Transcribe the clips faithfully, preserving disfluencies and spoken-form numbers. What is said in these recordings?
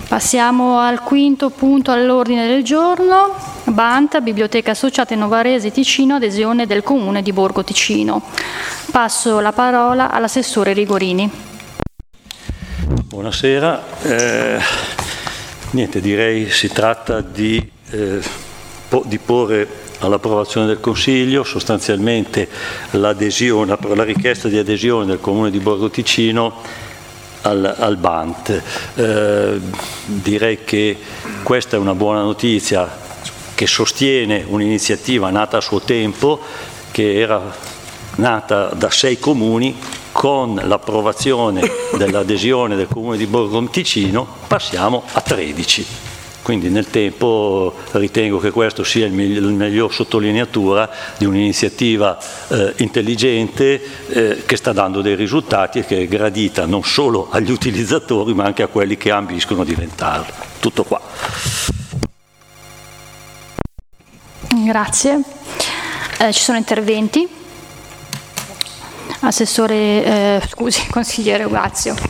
Passiamo al quinto punto all'ordine del giorno, B A N T, Biblioteca Associata Novarese Ticino, adesione del Comune di Borgo Ticino. Passo la parola all'assessore Rigorini. Buonasera, eh, niente, direi si tratta di, eh, po- di porre all'approvazione del Consiglio sostanzialmente l'adesione, la richiesta di adesione del Comune di Borgo Ticino al, al B A N T. Eh, direi che questa è una buona notizia che sostiene un'iniziativa nata a suo tempo, che era nata da sei comuni. Con l'approvazione dell'adesione del Comune di Borgo Ticino passiamo a tredici. Quindi nel tempo ritengo che questo sia il miglior, il miglior sottolineatura di un'iniziativa eh, intelligente eh, che sta dando dei risultati e che è gradita non solo agli utilizzatori ma anche a quelli che ambiscono a diventarlo. Tutto qua. Grazie. Eh, ci sono interventi? Assessore, eh, scusi, consigliere Uazio.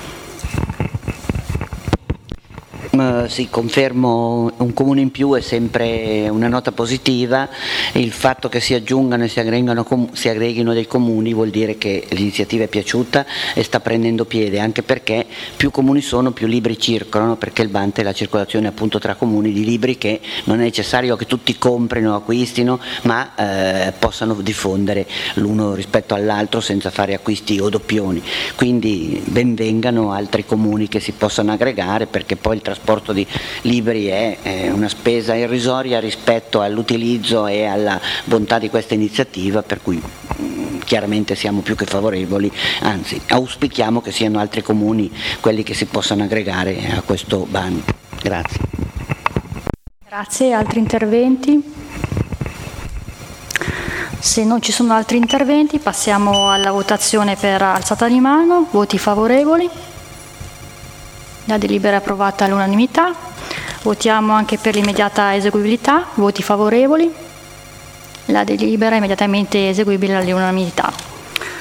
Uh, sì, confermo, un comune in più è sempre una nota positiva. Il fatto che si aggiungano e si aggreghino, com- si aggreghino dei comuni vuol dire che l'iniziativa è piaciuta e sta prendendo piede, anche perché più comuni sono più libri circolano, perché il B A N T è la circolazione appunto tra comuni di libri che non è necessario che tutti comprino o acquistino, ma eh, possano diffondere l'uno rispetto all'altro senza fare acquisti o doppioni. Quindi ben vengano altri comuni che si possano aggregare, perché poi il trasporto di libri è, è una spesa irrisoria rispetto all'utilizzo e alla bontà di questa iniziativa, per cui mh, chiaramente siamo più che favorevoli, anzi auspichiamo che siano altri comuni quelli che si possano aggregare a questo B A N. Grazie. Grazie. Altri interventi? Se non ci sono altri interventi passiamo alla votazione per alzata di mano. Voti favorevoli? La delibera è approvata all'unanimità. Votiamo anche per l'immediata eseguibilità. Voti favorevoli. La delibera è immediatamente eseguibile all'unanimità.